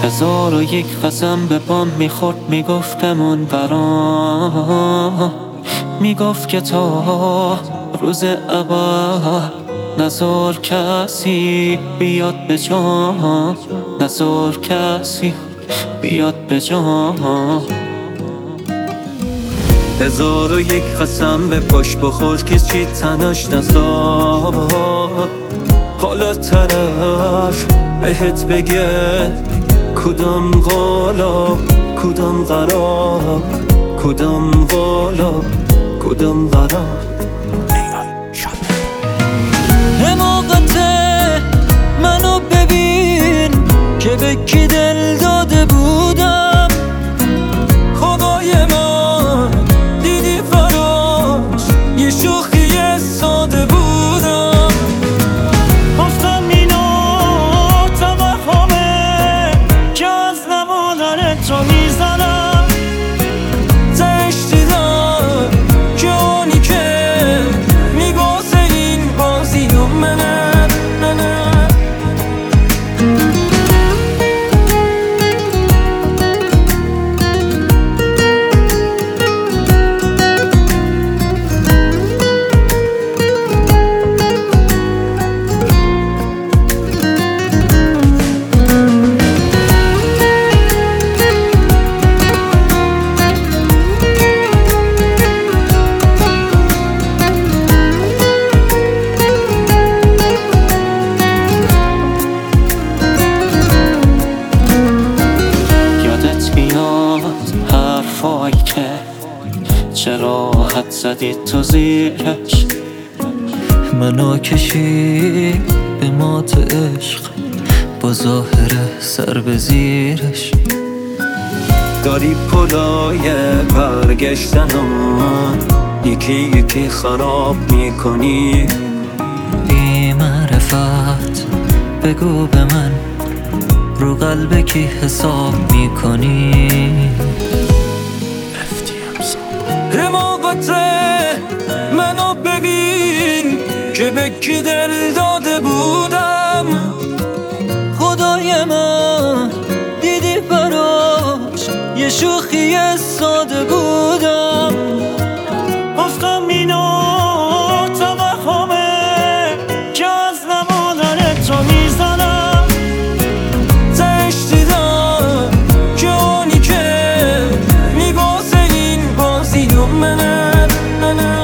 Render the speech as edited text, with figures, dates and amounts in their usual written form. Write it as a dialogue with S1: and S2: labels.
S1: 1001 قسم به پام میخورد، میگفتم اون برام، میگفت که تا روز ابد نذار کسی بیاد به جام، نذار کسی بیاد به جام. 1001 قسم به پاش بخور که چی تنش نذار، حالا طرف بهت بگه کدام قالا کدام قرار، کدام قالا کدام قرار. حماقته منو ببین که به کی دل داده بودم، خدای من دیدی فراش یه شوخی ساده بودم. گفتم اینو توهمه که از نمادن تو میزنم، تش دیدم که اونی که میگوزه این بازی و منه. حرفایی که چرا حد زدی تو زیرش، منو کشی به مات عشق با ظاهر سر به زیرش. داری پلای برگشتنم یکی یکی خراب میکنی. بی معرفت بگو به من رو قلب کی حساب میکنی. حماقته منو ببین که به کی دل داده بودم، خدای من دیدی براش یه شوخی ساده بودم. گفتم اینو توهمه که از نمادن تو میزنم، تش دیدم که اونی که میگوزه این بازی و منه.